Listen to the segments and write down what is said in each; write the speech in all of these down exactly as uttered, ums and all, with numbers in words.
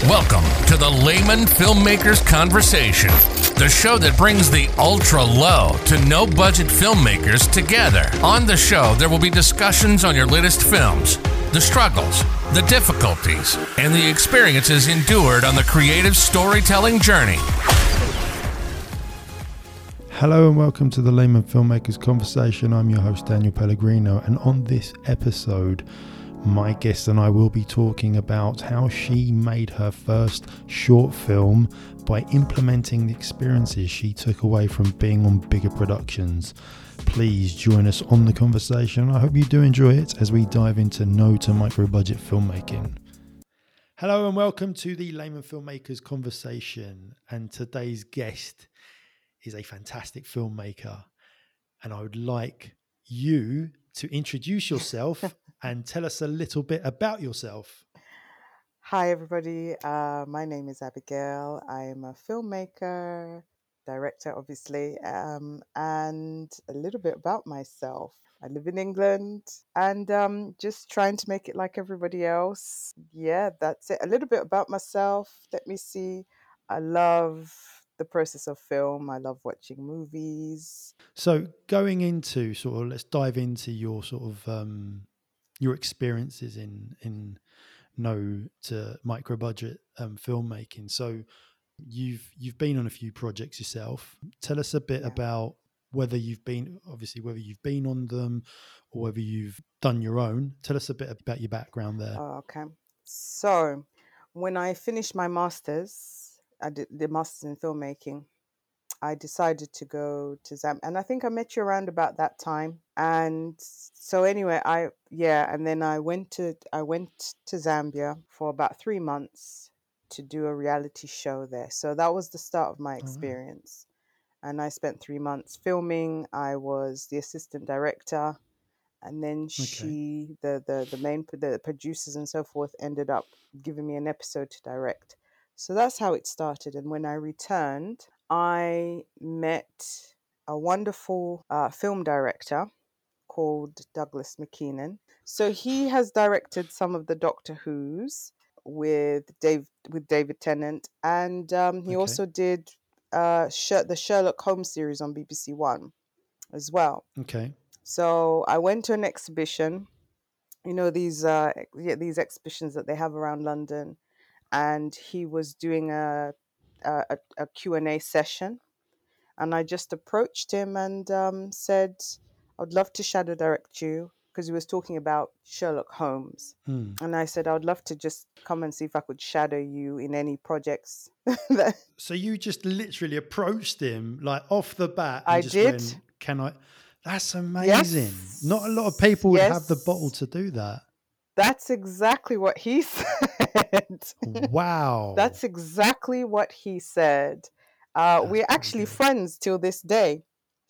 Welcome to the Layman Filmmakers Conversation, the show that brings the ultra low to no budget filmmakers together. On the show, there will be discussions on your latest films, the struggles, the difficulties, and the experiences endured on the creative storytelling journey. Hello and welcome to the Layman Filmmakers Conversation. I'm your host, Daniel Pellegrino, and on this episode, my guest and I will be talking about how she made her first short film by implementing the experiences she took away from being on bigger productions. Please join us on the conversation. I hope you do enjoy it as we dive into no to micro budget filmmaking. Hello and welcome to the Layman Filmmakers Conversation. And today's guest is a fantastic filmmaker. And I would like you to introduce yourself and tell us a little bit about yourself. Hi, everybody. Uh, my name is Abigail. I am a filmmaker, director, obviously, um, and a little bit about myself. I live in England and um, just trying to make it like everybody else. Yeah, that's it. A little bit about myself. Let me see. I love the process of film. I love watching movies. So going into sort of, let's dive into your sort of, um, your experiences in, in no to micro budget um, filmmaking. So you've, you've been on a few projects yourself. Tell us a bit Yeah. about whether you've been, obviously, whether you've been on them or whether you've done your own. Tell us a bit about your background there. Oh, okay. So when I finished my master's, I did the master's in filmmaking. I decided to go to Zambia, and I think I met you around about that time. And so anyway, I yeah, and then I went to I went to Zambia for about three months to do a reality show there. So that was the start of my experience. And I spent three months filming. I was the assistant director, and then she, the the the main the producers and so forth, ended up giving me an episode to direct. So that's how it started. And when I returned, I met a wonderful uh, film director called Douglas McKeenan. So he has directed some of the Doctor Who's with Dave with David Tennant, and um, he Okay. also did uh, Sher- the Sherlock Holmes series on B B C One as well. Okay. So I went to an exhibition, you know, these uh, ex- yeah, these exhibitions that they have around London, and he was doing a a, a a Q and A session, and I just approached him and um, said, "I'd love to shadow direct you," because he was talking about Sherlock Holmes, Hmm. and I said, "I'd love to just come and see if I could shadow you in any projects." that So you just literally approached him like off the bat and I just did. went, can I? That's amazing. Yes. Not a lot of people would have the Yes. bottle to do that. That's exactly what he said. Wow. That's exactly what he said. Uh, That's we're pretty actually good. friends till this day.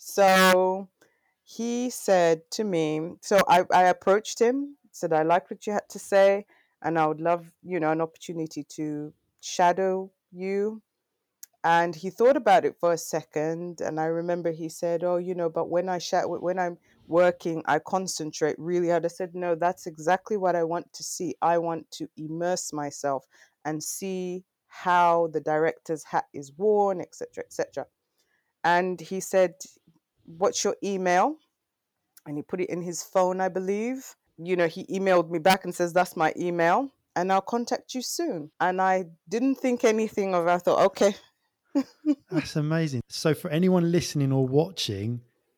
So he said to me, so I, I approached him, said, I liked what you had to say, and I would love, you know, an opportunity to shadow you. And he thought about it for a second, and I remember he said, "Oh, you know, but when I sh- when I'm working, I concentrate really hard." I said, "No, that's exactly what I want to see. I want to immerse myself and see how the director's hat is worn, et cetera, et cetera" And he said, "What's your email?" And he put it in his phone, I believe. You know, he emailed me back and says, "That's my email, and I'll contact you soon." And I didn't think anything of it. I thought, okay. That's amazing. So for anyone listening or watching,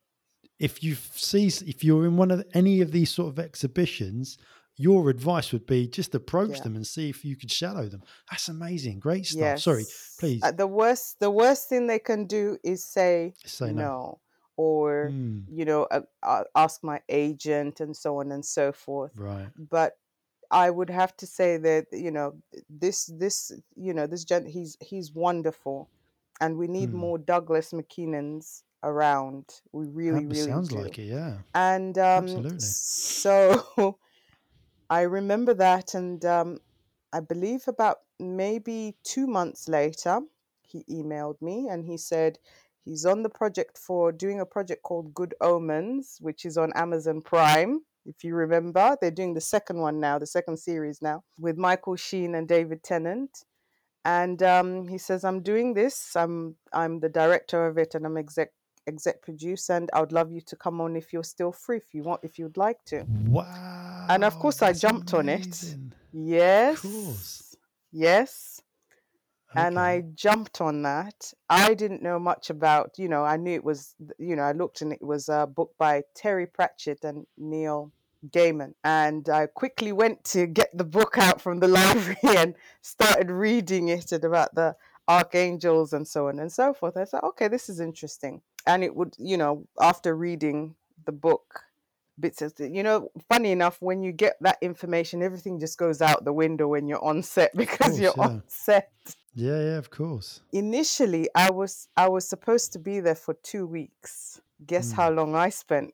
if you see, if you're in one of any of these sort of exhibitions, your advice would be just approach Yeah. them and see if you could shadow them. That's amazing. Great stuff. Sorry, Yes. please Uh, the worst the worst thing they can do is say say no. no, or Hmm. you know uh, uh, ask my agent and so on and so forth. Right. But I would have to say that, you know, this this you know this gent he's he's wonderful, and we need Hmm. more Douglas McKeenans around. We really That really sounds do. like it. Yeah. And um, Absolutely. so I remember that, and um, I believe about maybe two months later, he emailed me and he said he's on the project for doing a project called Good Omens, which is on Amazon Prime. If you remember, they're doing the second one now, the second series now, with Michael Sheen and David Tennant. And um, he says, I'm doing this. I'm I'm the director of it, and I'm exec exec producer, and I would love you to come on if you're still free, if you want, if you'd like to. And of Wow, course, I that's jumped on it. amazing. Of course. Yes, yes. And Okay. I jumped on that. I didn't know much about, you know, I knew it was, you know, I looked and it was a book by Terry Pratchett and Neil Gaiman. And I quickly went to get the book out from the library and started reading it and about the archangels and so on and so forth. I thought, okay, this is interesting. And it would, you know, after reading the book, bits of the, you know, funny enough, when you get that information, everything just goes out the window when you're on set Of because course, you're yeah. on set. Yeah, yeah, of course. Initially, I was I was supposed to be there for two weeks. Guess Mm. how long I spent?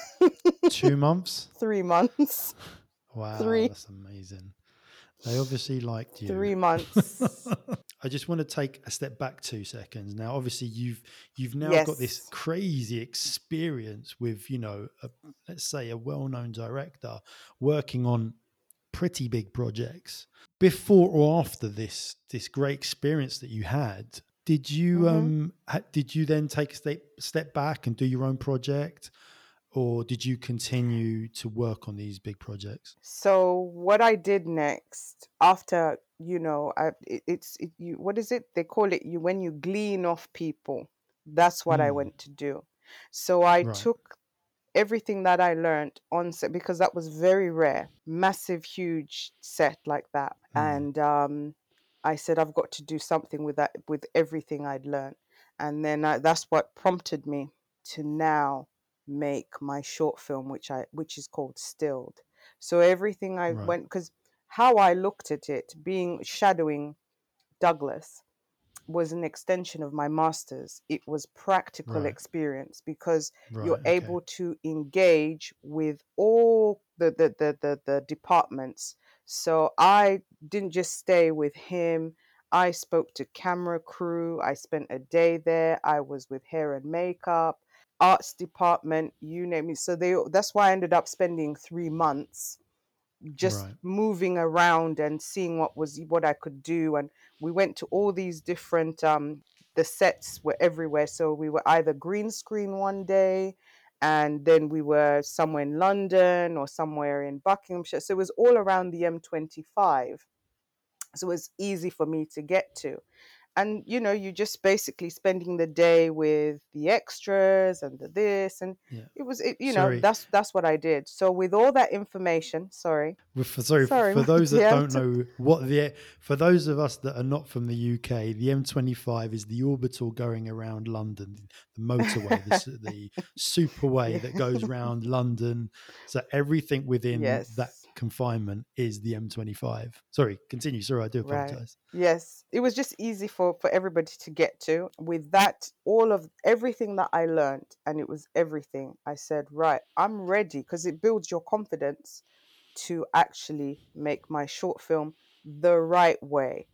Two months? Three months. Wow, Three that's amazing. They obviously liked you. three months. I just want to take a step back two seconds. Now, obviously, you've you've now got this Yes. crazy experience with, you know, a, let's say a well-known director working on pretty big projects. Before or after this this great experience that you had, did you hmm um ha- did you then take a step step back and do your own project, or did you continue to work on these big projects? So what I did next, after, you know, I, it, it's it, you. What is it? They call it you when you glean off people. That's what I Hmm. went to do. So I Right. took everything that I learned on set because that was very rare, massive, huge set like that. Hmm. And um, I said, I've got to do something with that, with everything I'd learned. And then I, that's what prompted me to now make my short film, which I, which is called Stilled. So everything I Right. went, because how I looked at it, being shadowing Douglas, was an extension of my master's. It was practical Right. experience because Right. you're Okay. able to engage with all the the, the, the, the departments. So I didn't just stay with him. I spoke to camera crew. I spent a day there. I was with hair and makeup, arts department, you name it. So they that's why I ended up spending three months just Right. moving around and seeing what was what I could do. And we went to all these different um the sets were everywhere. So we were either green screen one day and then we were somewhere in London or somewhere in Buckinghamshire. So it was all around the M twenty-five. So it was easy for me to get to. And you know, you just basically spending the day with the extras and the this and Yeah. it was it, you know, Sorry. that's that's what I did. So with all that information, sorry, Well, for, sorry, f- sorry, for my those that dear. don't know what the, for those of us that are not from the U K, the M twenty-five is the orbital going around London, the motorway, the, s- the superway Yeah. that goes round London. So everything within that Yes. confinement is the M twenty-five. Sorry, continue. Sorry, I do Right. apologize. Yes. It was just easy for for everybody to get to. With that, all of everything that I learned, and it was everything, I said, right, I'm ready because it builds your confidence to actually make my short film the right way.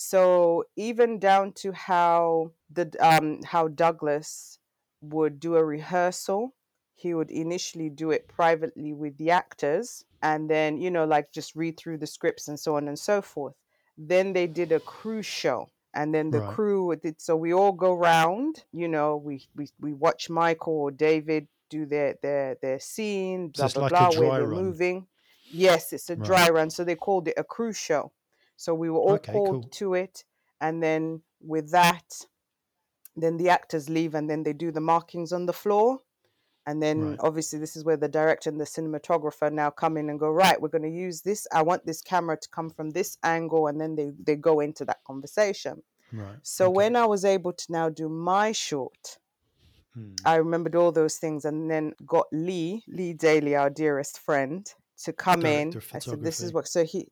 So even down to how the um how Douglas would do a rehearsal, he would initially do it privately with the actors and then, you know, like just read through the scripts and so on and so forth. Then they did a crew show and then the Right. crew did, so we all go round, you know, we we, we watch Michael or David do their their their scene, So blah it's blah like a blah, where dry they're run. moving. Yes, it's a Right. dry run, so they called it a crew show. So we were all Okay, called cool. to it, and then with that, then the actors leave, and then they do the markings on the floor. And then Right. obviously this is where the director and the cinematographer now come in and go, right, we're going to use this. I want this camera to come from this angle, and then they they go into that conversation. Right. So Okay. when I was able to now do my short, Hmm. I remembered all those things and then got Lee, Lee Daly, our dearest friend, to come Director in. of I said, this is photography. what, so he,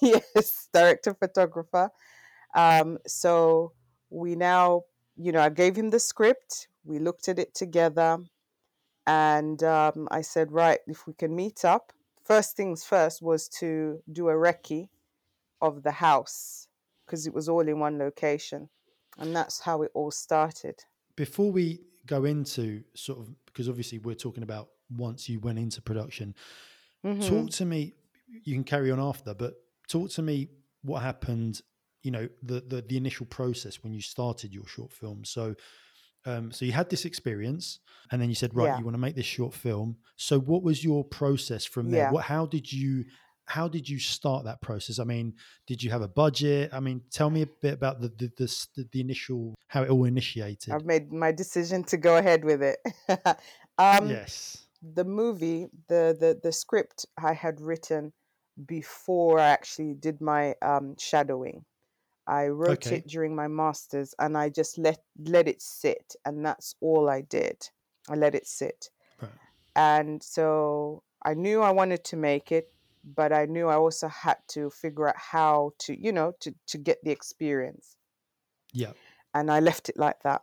yes, director photographer. Um, so we now, you know, I gave him the script. We looked at it together and um, I said, right, if we can meet up. First things first was to do a recce of the house because it was all in one location. And that's how it all started. Before we go into sort of, because obviously we're talking about once you went into production, hmm talk to me. You can carry on after, but talk to me what happened you know, the the, the initial process when you started your short film. So um, so you had this experience, and then you said, right, Yeah. you want to make this short film. So what was your process from there? Yeah. What how did you how did you start that process? I mean, did you have a budget? I mean, tell me a bit about the the the, the initial, how it all initiated. I've made my decision to go ahead with it. um, Yes. the movie, the, the the script I had written before I actually did my um, shadowing. I wrote Okay. it during my masters, and I just let let it sit, and that's all I did. I let it sit, Right. and so I knew I wanted to make it, but I knew I also had to figure out how to, you know, to to get the experience, Yeah. and I left it like that.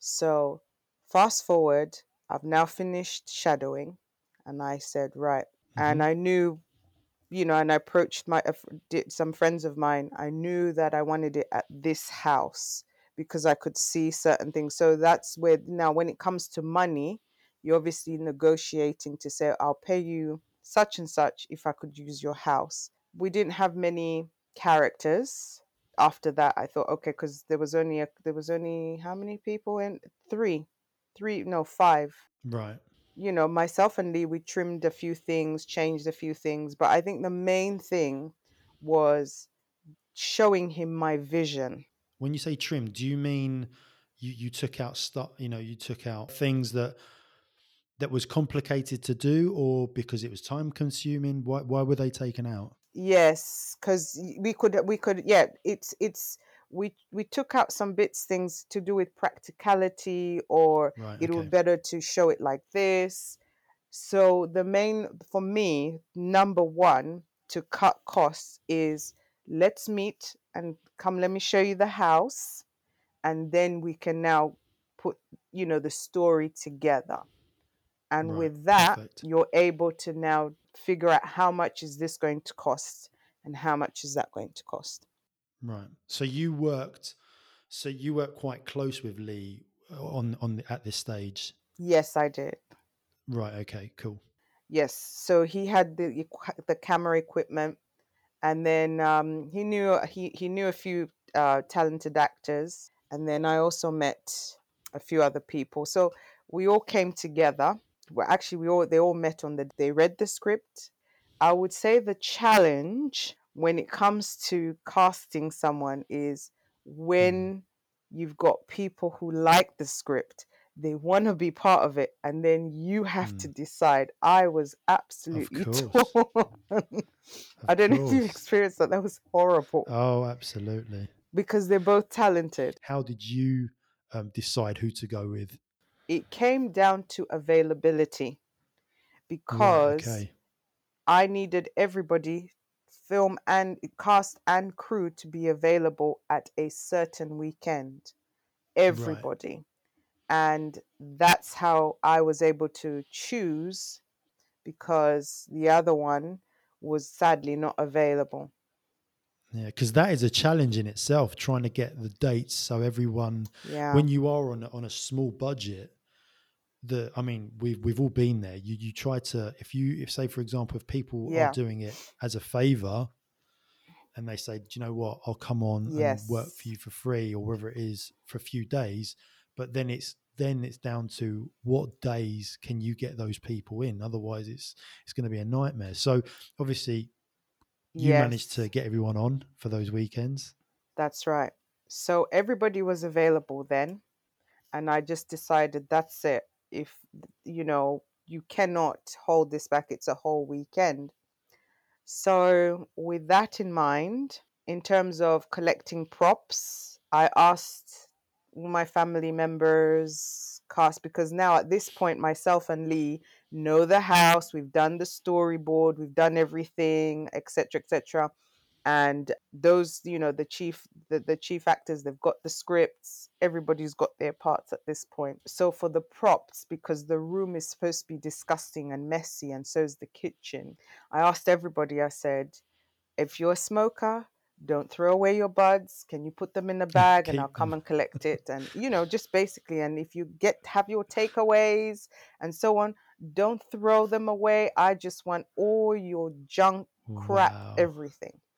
So fast forward, I've now finished shadowing, and I said, right, Hmm. and I knew, you know, and I approached my uh, did some friends of mine. I knew that I wanted it at this house because I could see certain things. So that's where now, when it comes to money, you're obviously negotiating to say, I'll pay you such and such if I could use your house. We didn't have many characters. After that, I thought, okay, because there was only a, there was only how many people in three, three, no, five. Right. You know, myself and Lee, we trimmed a few things, changed a few things, but I think the main thing was showing him my vision. When you say trim, do you mean you you took out stuff? You know, you took out things that that was complicated to do, or because it was time consuming? Why why were they taken out? Yes, because we could, we could, yeah. It's it's we we took out some bits, things to do with practicality, or Right. it would Okay. be better to show it like this. So the main, for me, number one to cut costs is, let's meet and come. Let me show you the house, and then we can now put, you know, the story together. And Right. with that, Perfect. you're able to now figure out how much is this going to cost and how much is that going to cost. Right. So you worked. So you worked quite close with Lee on on the, at this stage. Yes, I did. Right. Okay. Cool. Yes, so he had the equi- the camera equipment, and then um, he knew he he knew a few uh, talented actors, and then I also met a few other people. So we all came together. Well, actually, we all they all met on the. They read the script. I would say the challenge when it comes to casting someone is Mm. when you've got people who like the script, they want to be part of it, and then you have to Mm. decide. I was Of absolutely course. torn. I Of don't know if you've course. experienced that. That was horrible Oh, absolutely. because they're both talented. How did you um, decide who to go with? It came down to availability Right. because Okay. I needed everybody, film and cast and crew, to be available at a certain weekend. Right. Everybody. And that's how I was able to choose, because the other one was sadly not available. Yeah, because that is a challenge in itself, trying to get the dates so everyone, Yeah. when you are on a, on a small budget, the I mean, we've we've all been there. You you try to, if you if say for example, if people are Yeah. doing it as a favor, and they say, do you know what, I'll come on and work for Yes. you for free or whatever it is for a few days, but then it's then it's down to what days can you get those people in. Otherwise, it's it's going to be a nightmare. So obviously, you managed to Yes. get everyone on for those weekends. That's right. So everybody was available then, and I just decided that's it. If, you know, you cannot hold this back, it's a whole weekend. So, with that in mind, in terms of collecting props, I asked my family members, cast, because now at this point, myself and Lee know the house, we've done the storyboard, we've done everything, et cetera, et cetera. And those, you know, the chief the, the chief actors, they've got the scripts, everybody's got their parts at this point. So for the props, because the room is supposed to be disgusting and messy, and so is the kitchen, I asked everybody, I said, if you're a smoker, don't throw away your buds. Can you put them in a bag and I'll Keep come them. and collect it? And, you know, just basically, and if you get have your takeaways and so on, don't throw them away. I just want all your junk, crap, Wow. everything.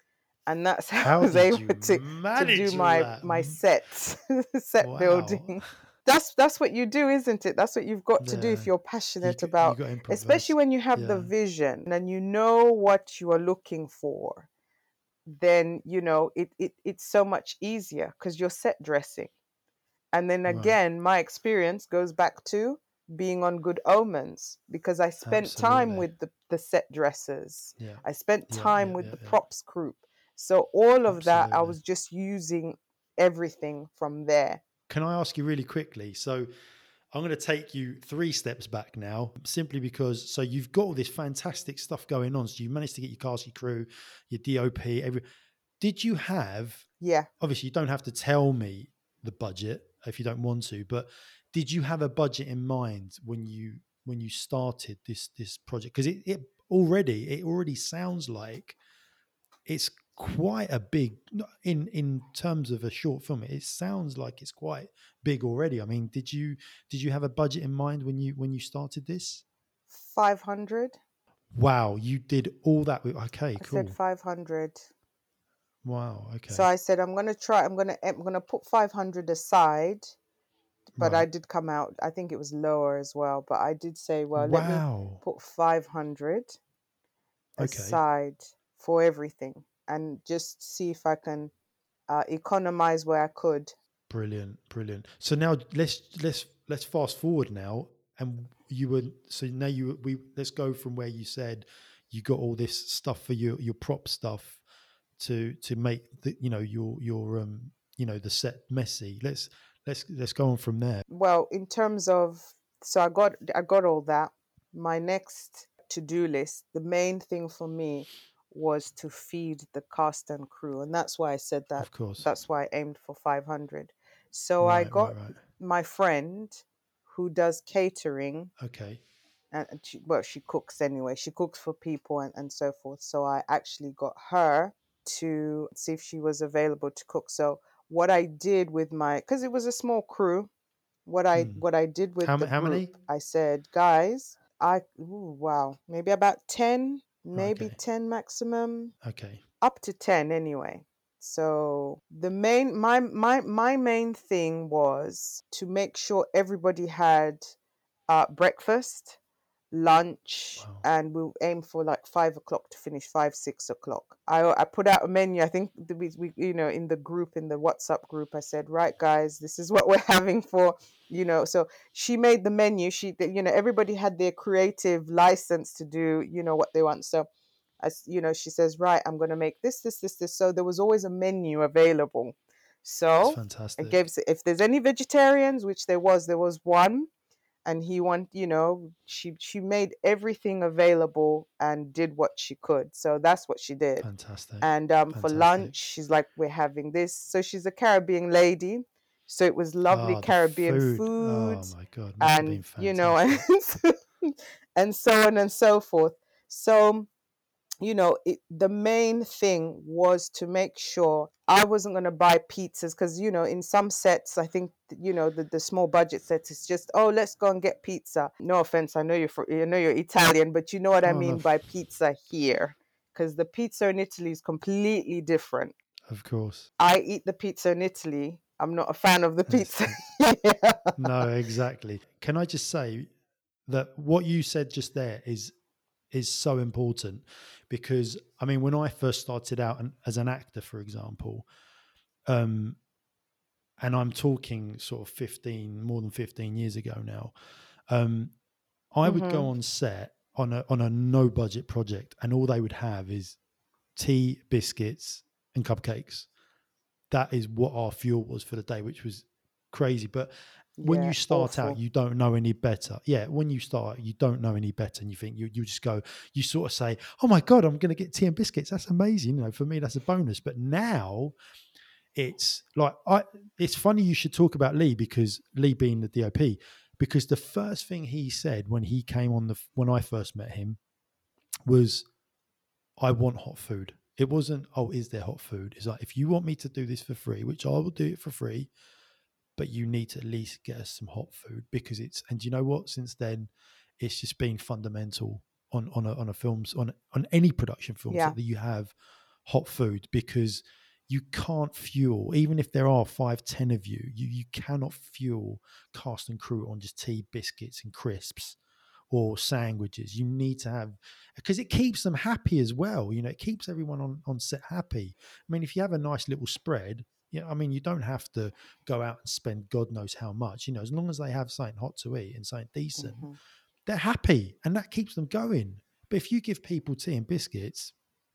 and that's how How I was did able you to to manage do all my that? my M- sets, set Wow. building. That's that's what you do, isn't it? That's what you've got to do if Yeah. you're You passionate g- you about, got to improvise. especially when you have the Yeah. vision and you know what you are looking for. Then you know it, it it's so much easier because you're set dressing. And then Right. again, my experience goes back to being on Good Omens because I spent time Absolutely. with the, the set dressers. Yeah. I spent Yeah. time Yeah. with Yeah. the Yeah. props group. So all of that, I Absolutely. was just using everything from there. Can I ask you really quickly? So I'm going to take you three steps back now, simply because, so you've got all this fantastic stuff going on. So you managed to get your cast, your crew, your D O P, every, did you have, Yeah. obviously you don't have to tell me the budget if you don't want to, but did you have a budget in mind when you, when you started this, this project? Because it, it already, it already sounds like it's quite a big, in in terms of a short film, it sounds like it's quite big already. I mean, did you did you have a budget in mind when you when you started this? five hundred. Wow, you did all that with, okay, I said cool. five hundred. Wow, So okay. I said, I'm going to try, I'm going to, I'm going to put five hundred aside, but I Right. did come out, I think it was lower as well, but I did say, well, let me Wow. put five hundred Okay. aside for everything and just see if I can uh, economize where I could. Brilliant, brilliant. So now let's let's let's fast forward now, and you were, so now you we let's go from where you said you got all this stuff for your your prop stuff to to make the, you know, your your um you know, the set messy. Let's let's let's go on from there. Well, in terms of, so I got I got all that. My next to-do list, the main thing for me was to feed the cast and crew, and that's why I said that. Of course. That's why I aimed for five hundred. So I Right, got right, right. my friend who does catering, Okay. and and she, well, she cooks anyway. She cooks for people and, and so forth. So I actually got her to see if she was available to cook. So what I did with my, because it was a small crew, what I Hmm. what I did with How the ma- how group, many? I said, guys, I ooh, wow, maybe about ten, maybe Okay. ten maximum, Okay. up to ten anyway. So the main my my my main thing was to make sure everybody had uh, breakfast, lunch, Wow. and we'll aim for like five o'clock to finish, five six o'clock. I I put out a menu. I think the- we, we you know, in the group, in the WhatsApp group, I said, right guys, this is what we're having for, you know. So she made the menu. She, you know, everybody had their creative license to do, you know, what they want. So as you know, she says, right, I'm going to make this this this this. So there was always a menu available. That's So I fantastic. gave, if there's any vegetarians, which there was, there was one, and he want, you know, she she made everything available and did what she could. So that's what she did. Fantastic. And um for Fantastic. lunch, she's like, we're having this. So she's a Caribbean lady, so it was lovely Ah, the Caribbean food. food, Oh my God, must have and been you know, and, fantastic. and so on and so forth. So you know, it, the main thing was to make sure I wasn't going to buy pizzas because, you know, in some sets, I think, you know, the, the small budget sets, it's just, oh, let's go and get pizza. No offense, I know you're fr- I know you're Italian, but you know what I Oh, mean love. by pizza here, because the pizza in Italy is completely different. Of course. I eat the pizza in Italy. I'm not a fan of the It's pizza the, here. no, exactly. Can I just say that what you said just there is is so important, because I mean, when I first started out and, as an actor, for example, um, and I'm talking sort of fifteen, more than fifteen years ago now, um, I would hmm go on set on a on a no budget project, and all they would have is tea, biscuits, and cupcakes. That is what our fuel was for the day, which was crazy. But when Yeah, you start out, awful. you don't know any better. Yeah, when you start, you don't know any better, and you think you you just go, you sort of say, "Oh my God, I'm going to get tea and biscuits. That's amazing." You know, for me, that's a bonus. But now it's like, I. It's funny you should talk about Lee, because Lee being the D O P, because the first thing he said when he came on the when I first met him was, I want hot food. It wasn't, oh, is there hot food? It's like, if you want me to do this for free, which I will do it for free, but you need to at least get us some hot food, because it's, and you know what? Since then, it's just been fundamental on on a, on a films on on any production films Yeah. that you have hot food, because you can't fuel, even if there are five, ten of you, you, you cannot fuel cast and crew on just tea, biscuits and crisps or sandwiches. You need to have, because it keeps them happy as well. You know, it keeps everyone on, on set happy. I mean, if you have a nice little spread, yeah, I mean, you don't have to go out and spend God knows how much, you know, as long as they have something hot to eat and something decent, hmm they're happy and that keeps them going. But if you give people tea and biscuits,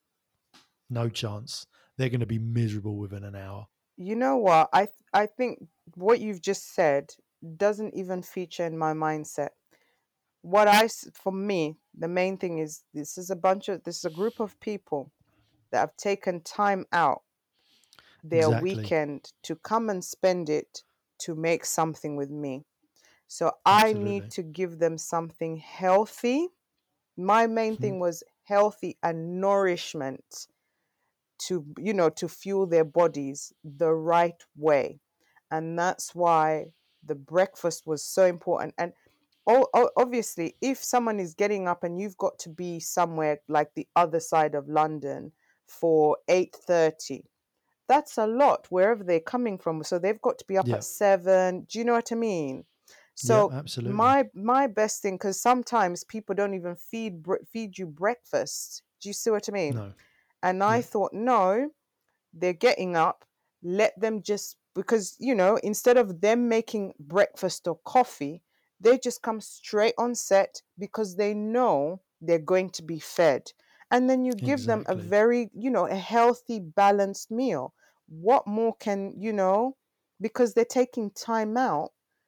no chance. They're going to be miserable within an hour. You know what? I th- I think what you've just said doesn't even feature in my mindset. What I s- for me, the main thing is this is a bunch of this is a group of people that have taken time out their Exactly. weekend to come and spend it to make something with me. So I need Absolutely. to give them something healthy. My main Mhm. thing was healthy and nourishment to, you know, to fuel their bodies the right way. And that's why the breakfast was so important. And oh, oh, obviously, if someone is getting up and you've got to be somewhere like the other side of London for eight thirty, that's a lot wherever they're coming from. So they've got to be up Yeah. at seven. Do you know what I mean? Yeah, So absolutely. my my best thing, because sometimes people don't even feed bre- feed you breakfast. Do you see what I mean? No. And I Yeah. thought, no, they're getting up. Let them just, because, you know, instead of them making breakfast or coffee, they just come straight on set because they know they're going to be fed. And then you give them a Exactly. very, you know, a healthy, balanced meal. What more can, you know, because they're taking time out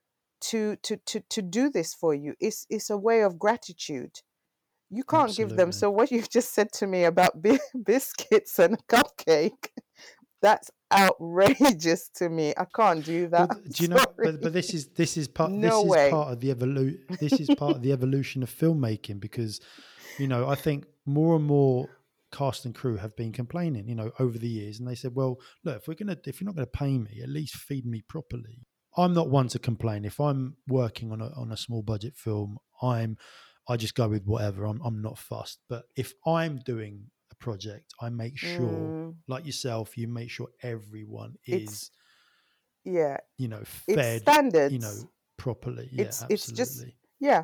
to to to to do this for you. It's it's a way of gratitude. You can't give them. Absolutely. So what you've just said to me about bi- biscuits and a cupcake, that's outrageous to me. I can't do Well, that. th- do you know? But Sorry. but this is this is part No this is way. part of the evolu- This is part of the evolution of filmmaking, because you know I think more and more cast and crew have been complaining, you know, over the years, and they said, well, look, if we're gonna if you're not gonna pay me, at least feed me properly. I'm not one to complain. If I'm working on a on a small budget film, I'm I just go with whatever. I'm I'm not fussed. But if I'm doing a project, I make sure, Mm, like yourself, you make sure everyone it's is, yeah, you know, it's fed, you know, standards. properly. Yeah, It's it's just absolutely. yeah.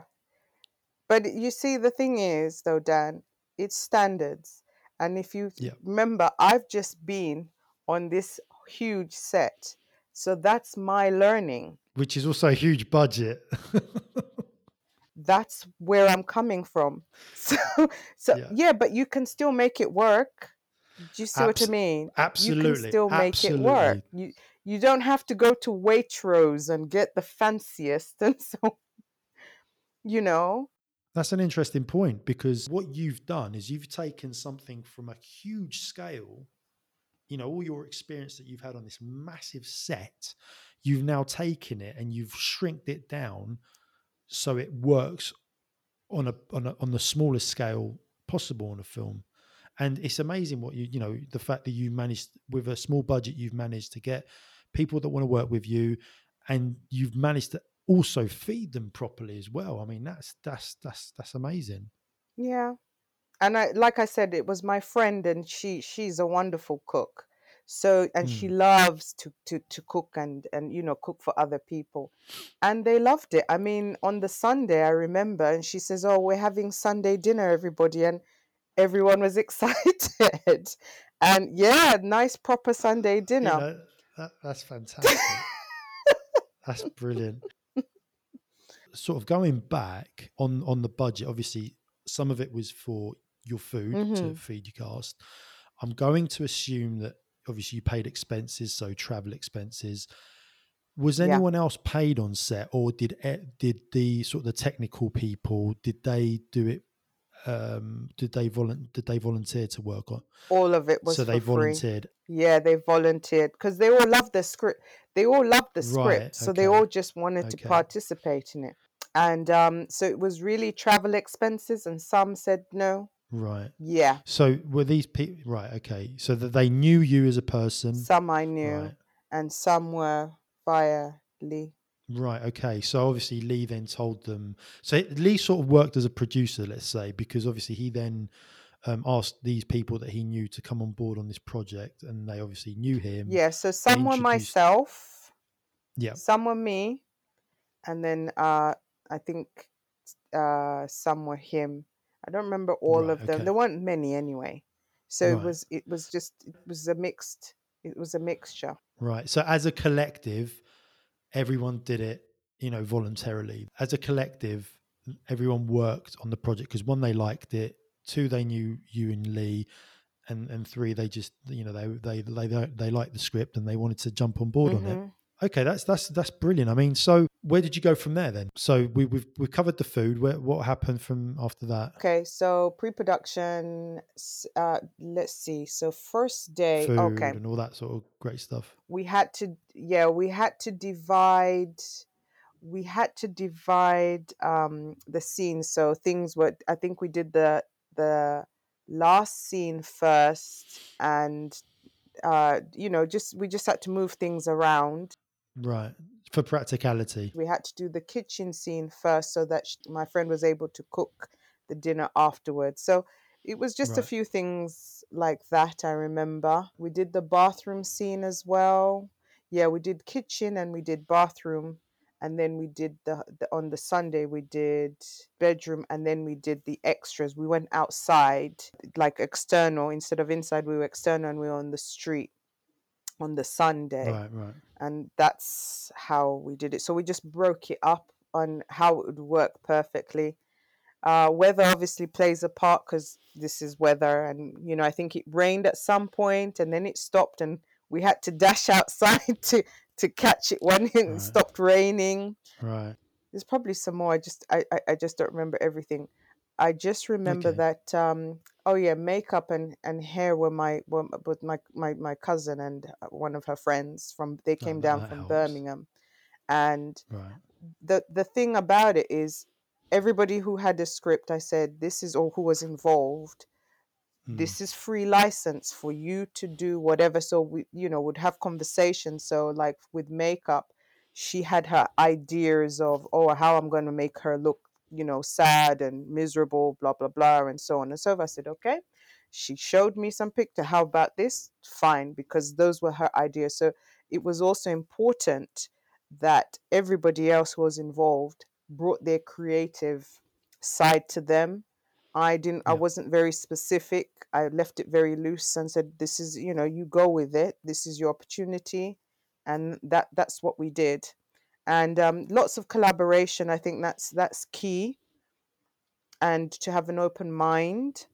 But you see, the thing is, though, Dan, it's standards. And if you Yeah. remember, I've just been on this huge set. So that's my learning. Which is also a huge budget. That's where I'm coming from. So, so Yeah. yeah, but you can still make it work. Do you see what I Abs- mean? You can absolutely. still make it work. Absolutely. You you don't have to go to Waitrose and get the fanciest, and so you know. That's an interesting point, because what you've done is you've taken something from a huge scale, you know, all your experience that you've had on this massive set, you've now taken it and you've shrinked it down so it works on a on a on the smallest scale possible on a film. And it's amazing what you you know the fact that you managed, with a small budget, you've managed to get people that want to work with you, and you've managed to also feed them properly as well. I mean, that's that's that's that's amazing. Yeah. And I, like I said, it was my friend, and she she's a wonderful cook. So, and she Mm. loves to to to cook and and you know cook for other people, and they loved it. I mean, on the Sunday, I remember, and she says, "Oh, we're having Sunday dinner, everybody," and everyone was excited. And yeah, nice proper Sunday You dinner. know, that, that's fantastic. That's brilliant. Sort of going back on on the budget, obviously some of it was for your food to hmm feed your cast. I'm going to assume that obviously you paid expenses, so travel expenses. Was Yeah, anyone else paid on set, or did e- did the sort of the technical people, did they do it? Um, did they volun did they volunteer to work on? all of it was So for they free. volunteered, Yeah, they volunteered because they all loved the script. They all loved the right? script, so they all Okay, just wanted to okay, participate in it. And um, so it was really travel expenses, and some said no. right. Yeah, So were these people right? Okay, so that they knew you as a person, some I right? knew, and some were via Lee. Right. Okay. So obviously Lee then told them. So Lee sort of worked as a producer, let's say, because obviously he then um, asked these people that he knew to come on board on this project, and they obviously knew him. Yeah, so They some were introduced, myself, yeah, some were me, and then uh, I think uh, some were him. I don't remember all right, of them. okay, There weren't many anyway. So it right, was it was just it was a mixed it was a mixture. right. So as a collective, everyone did it, you know, voluntarily. As a collective, everyone worked on the project because one, they liked it, two, they knew you and Lee, and and three, they just, you know, they they they they liked the script and they wanted to jump on board on it. hmm Okay, that's that's that's brilliant. I mean, so where did you go from there then? So we, we've we've covered the food. Where, what happened from after that? Okay, so pre-production. s- Uh, let's see. So first day. Okay, Food and all that sort of great stuff. we had to. Yeah, we had to divide. We had to divide um, the scenes. So things were. I think we did the the last scene first, and uh, you know, just we just had to move things around. Right. For practicality. We had to do the kitchen scene first so that sh- my friend was able to cook the dinner afterwards. So it was just a Right. few things like that. I remember we did the bathroom scene as well. Yeah, we did kitchen and we did bathroom, and then we did the, the on the Sunday we did bedroom, and then we did the extras. We went outside, like external instead of inside. We were external and we were on the street on the Sunday, Right, right. and that's how we did it. So we just broke it up on how it would work perfectly. Uh, weather obviously plays a part because this is weather, and you know I think it rained at some point, and then it stopped, and we had to dash outside to to catch it when it Right. stopped raining. Right. There's probably some more. I just I, I, I just don't remember everything. I just remember Okay. that um oh yeah, makeup and, and hair were my were m- with my, my my cousin and uh, one of her friends from they Oh, came that, down that from helps. Birmingham. And Right. the the thing about it is everybody who had a script, I said this is all who was involved, Mm. this is free license for you to do whatever. So we, you know, would have conversations. So like with makeup, she had her ideas of, oh, how I'm going to make her look, you know, sad and miserable, blah blah blah, and so on and so forth. I said, okay. She showed me some picture. How about this? Fine, because those were her ideas. So it was also important that everybody else who was involved brought their creative side to them. I didn't I Yeah. wasn't very specific. I left it very loose and said, this is, you know, you go with it. This is your opportunity. And that that's what we did. And um, lots of collaboration. I think that's that's key. And to have an open mind.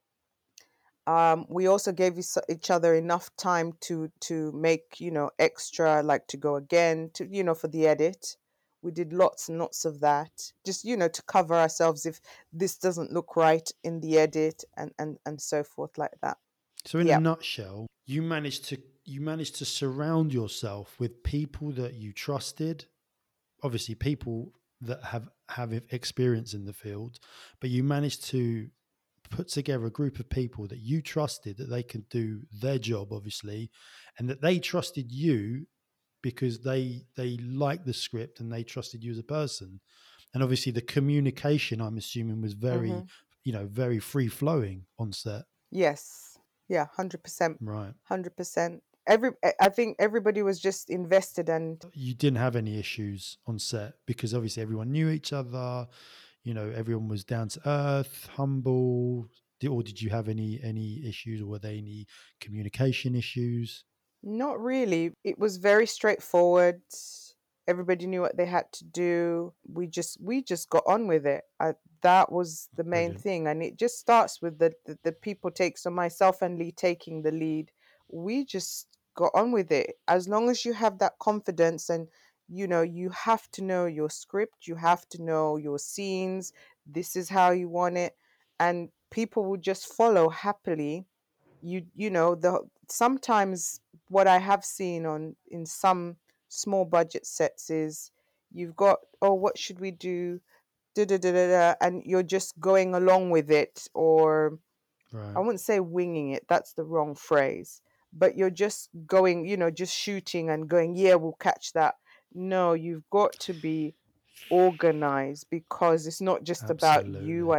Um, we also gave each each other enough time to to make, you know, extra, like to go again to, you know, for the edit. We did lots and lots of that, just, you know, to cover ourselves if this doesn't look right in the edit, and and and so forth like that. So in a Yeah. nutshell, you managed to you managed to surround yourself with people that you trusted, obviously people that have have experience in the field, but you managed to put together a group of people that you trusted that they could do their job, obviously, and that they trusted you because they they liked the script and they trusted you as a person. And obviously the communication, I'm assuming, was very, hmm you know, very free flowing on set. Yes. Yeah. Hundred percent. Right. Hundred percent. Every I I think everybody was just invested, and You didn't have any issues on set because obviously everyone knew each other, you know, everyone was down to earth, humble. Di- or did you have any any issues, or were there any communication issues? not really. It was very straightforward. Everybody knew what they had to do. We just we just got on with it. I, that was the main Brilliant. thing, and it just starts with the, the the people take. So myself and Lee taking the lead. We just got on with it. As long as you have that confidence, and you know, you have to know your script. You have to know your scenes. This is how you want it, and people will just follow happily. You you know the sometimes what I have seen on in some small budget sets is you've got, oh, what should we do, da, da, da, da, da, and you're just going along with it, or I Right. wouldn't say winging it, that's the wrong phrase, but you're just going, you know just shooting and going, yeah, we'll catch that. No, you've got to be organized, because it's not just about you Absolutely. and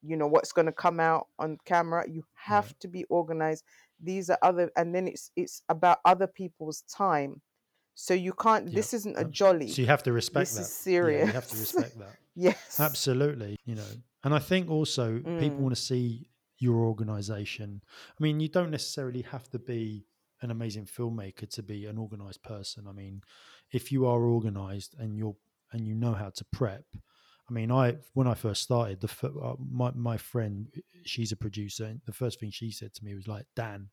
you know, what's going to come out on camera. You have Yeah. to be organized. These are other, and then it's it's about other people's time. So you can't, Yeah. this isn't a Absolutely. So jolly. you have to respect This is that. Yeah, you have to serious. respect that. Yes. Absolutely. You know, and I think also people Mm, want to see your organization. I mean, you don't necessarily have to be an amazing filmmaker to be an organized person. I mean, if you are organized and you're and you know how to prep. I mean, I when I first started, the fir- uh, my my friend, she's a producer, and the first thing she said to me was like, "Dan,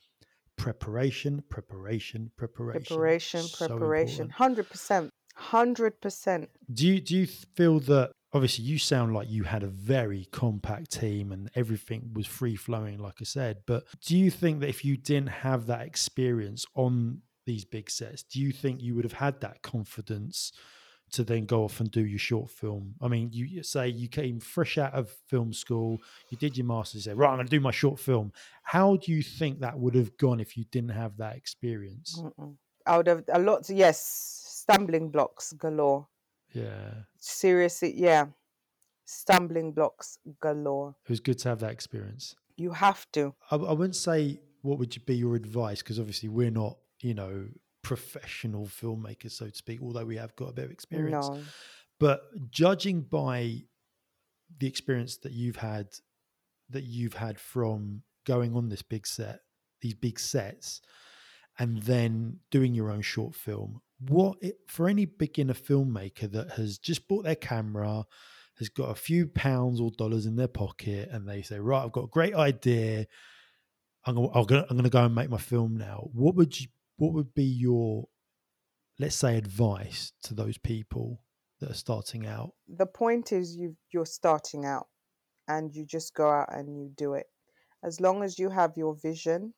preparation, preparation, preparation, preparation, so preparation. important." one hundred percent. one hundred percent. Do you do you feel that obviously you sound like you had a very compact team and everything was free flowing, like I said, but do you think that if you didn't have that experience on these big sets, do you think you would have had that confidence to then go off and do your short film? I mean, you say you came fresh out of film school, you did your master's, you said, right, I'm going to do my short film. How do you think that would have gone if you didn't have that experience? Mm-mm. I would have a lot, yes, stumbling blocks galore. Yeah, Seriously, yeah, stumbling blocks galore. it was good to have that experience. You have to. I, I wouldn't say what would be your advice, because obviously we're not, you know, professional filmmakers, so to speak, although we have got a bit of experience. No. But judging by the experience that you've had, that you've had from going on this big set, these big sets, and then doing your own short film, what it, for any beginner filmmaker that has just bought their camera, has got a few pounds or dollars in their pocket, and they say, right, I've got a great idea, I'm gonna, I'm gonna, I'm gonna go and make my film now. What would you, what would be your, let's say, advice to those people that are starting out? The point is you you're starting out and you just go out and you do it. As long as you have your vision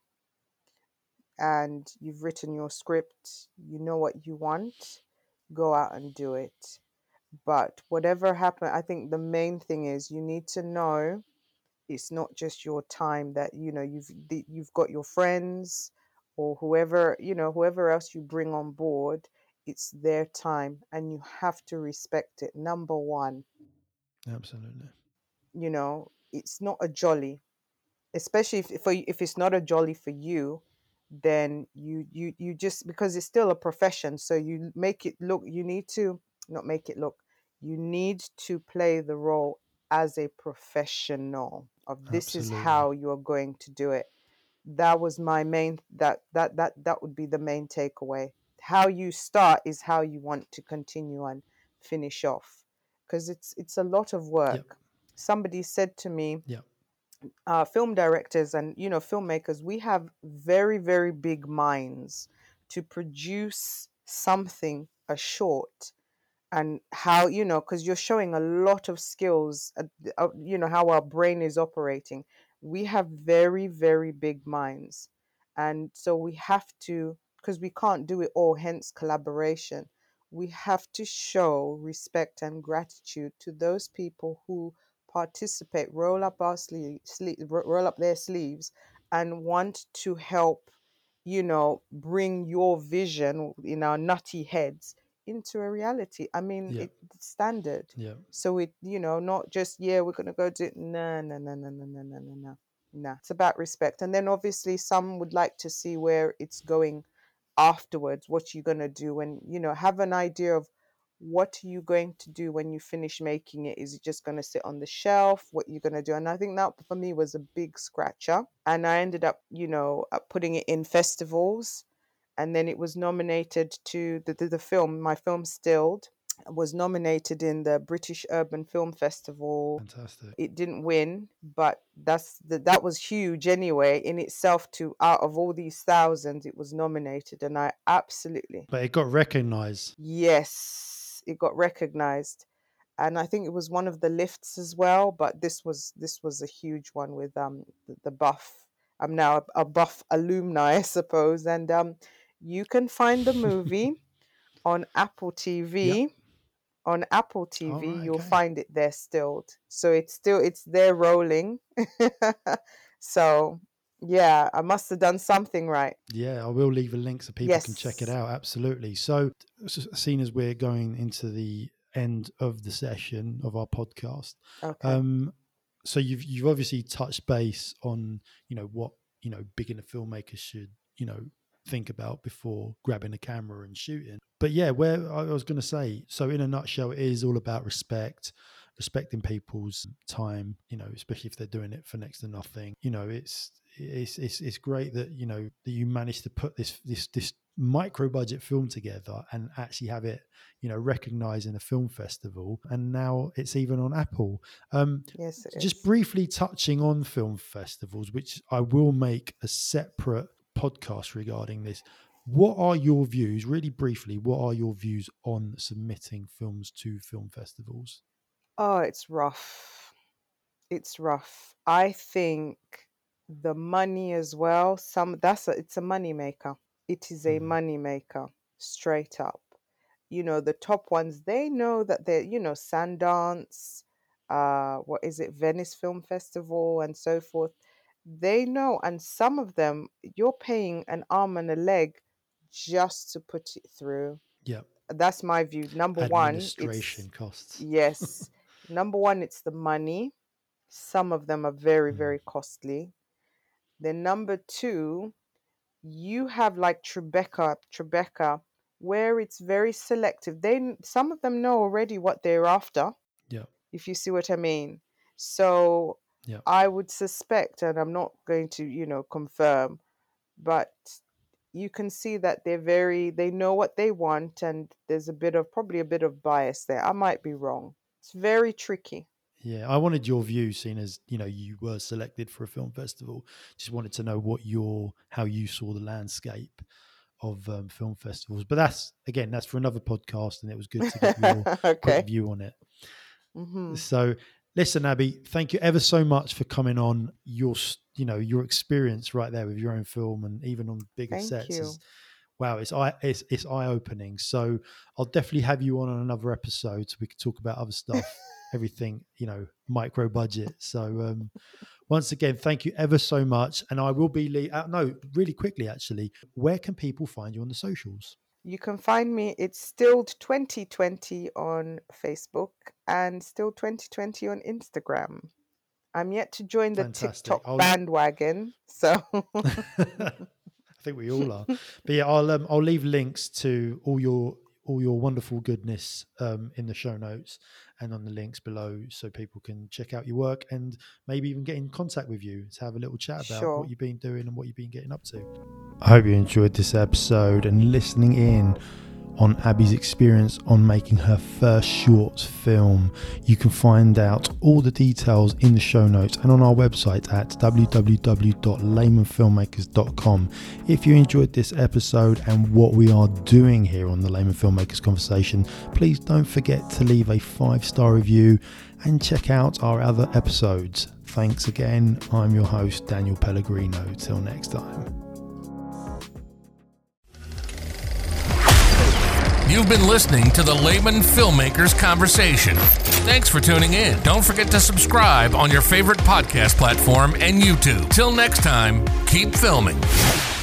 and you've written your script, you know what you want, go out and do it. But whatever happens, I think the main thing is you need to know it's not just your time, that you know you've the- you've got your friends or whoever, you know, whoever else you bring on board, it's their time and you have to respect it. Number one, Absolutely. you know, it's not a jolly, especially if if, if it's not a jolly for you, then you you you just, because it's still a profession, so you make it look, you need to not make it look, you need to play the role as a professional of this is Absolutely. how you're going to do it. That was my main, that that that that would be the main takeaway. How you start is how you want to continue and finish off, because it's it's a lot of Yep. work. Somebody said to me, Yep. uh, film directors and, you know, filmmakers, we have very very big minds to produce something, a short, and how, you know, because you're showing a lot of skills, uh, uh, you know, how our brain is operating. We have very very big minds, and so we have to, because we can't do it all, hence collaboration. We have to show respect and gratitude to those people who participate, roll up our sleeve, sleeve roll up their sleeves and want to help, you know, bring your vision in our nutty heads into a reality. I mean, Yep. it, it's standard. Yep. So it, you know, not just, yeah, we're gonna go do it. No, no, no, no, no, no, no, no, no. No. It's about respect. And then obviously some would like to see where it's going afterwards. What you're gonna do when, you know, have an idea of what are you going to do when you finish making it. Is it just going to sit on the shelf? What you're going to do? And I think that for me was a big scratcher. And I ended up, you know, uh, putting it in festivals, and then it was nominated to the, the, the film, my film Stilled, was nominated in the British Urban Film Festival. Fantastic. It didn't win, but that's the, that was huge anyway in itself. To out of all these thousands, it was nominated, and I absolutely, But it got recognized. yes, it got recognized. And I think it was one of the lifts as well, but this was this was a huge one with um the, the buff. I'm now a, a buff alumni, I suppose, and um you can find the movie on Apple Yep. T V. On Apple All T V, right. you'll Okay. find it there stilled. So it's still it's there rolling. So yeah, I must have done something right. Yeah, I will leave a link so people can check it Yes. out. Absolutely. So, s- seeing as we're going into the end of the session of our podcast, Okay. um, so you've you've obviously touched base on, you know, what, you know, beginner filmmakers should, you know, think about before grabbing a camera and shooting. But yeah, where I was going to say, so in a nutshell, it is all about respect, respecting people's time, you know, especially if they're doing it for next to nothing. You know, it's it's it's it's great that, you know, that you managed to put this this this micro budget film together and actually have it, you know, recognized in a film festival, and now it's even on Apple. Um, Yes, it just is. briefly touching on film festivals, which I will make a separate podcast regarding this. What are your views, really briefly, what are your views on submitting films to film festivals? Oh, it's rough. It's rough. I think the money as well, some that's a, it's a money maker. It is a Mm, money maker, straight up. You know, the top ones, they know that they're, you know, Sundance, uh, what is it, Venice Film Festival and so forth. They know, and some of them, you're paying an arm and a leg just to put it through. yeah, That's my view. Number one, it's administration costs. yes. Number one, it's the money. Some of them are very, Mm, very costly. Then number two, you have like Tribeca, Tribeca, where it's very selective. They kn- some of them know already what they're after, yeah, if you see what I mean. So yeah. I would suspect, and I'm not going to, you know, confirm, but you can see that they're very, they know what they want, and there's a bit of, probably a bit of bias there. I might be wrong. It's very tricky. Yeah, I wanted your view, seeing as, you know, you were selected for a film festival. Just wanted to know what your, how you saw the landscape of um, film festivals. But that's, again, that's for another podcast, and it was good to get your quick Okay. view on it. hmm So listen, Abby, thank you ever so much for coming on. Your, s- you know, your experience right there with your own film, and even on bigger Thank sets, you. is, wow, it's eye it's, it's eye opening. So I'll definitely have you on on another episode so we can talk about other stuff, everything, you know, micro budget. So um, once again, thank you ever so much. And I will be, le- uh, no, really quickly, actually, where can people find you on the socials? You can find me, it's still twenty twenty on Facebook and still twenty twenty on Instagram. I'm yet to join the Fantastic. TikTok I'll, bandwagon. So, I think we all are. But yeah, I'll um, I'll leave links to all your all your wonderful goodness um, in the show notes and on the links below, so people can check out your work and maybe even get in contact with you to have a little chat about sure. what you've been doing and what you've been getting up to. I hope you enjoyed this episode and listening in on Abby's experience on making her first short film. You can find out all the details in the show notes and on our website at w w w dot layman filmmakers dot com. If you enjoyed this episode and what we are doing here on the Layman Filmmakers Conversation, please don't forget to leave a five-star review and check out our other episodes. Thanks again. I'm your host, Daniel Pellegrino. Till next time. You've been listening to the Layman Filmmakers Conversation. Thanks for tuning in. Don't forget to subscribe on your favorite podcast platform and YouTube. Till next time, keep filming.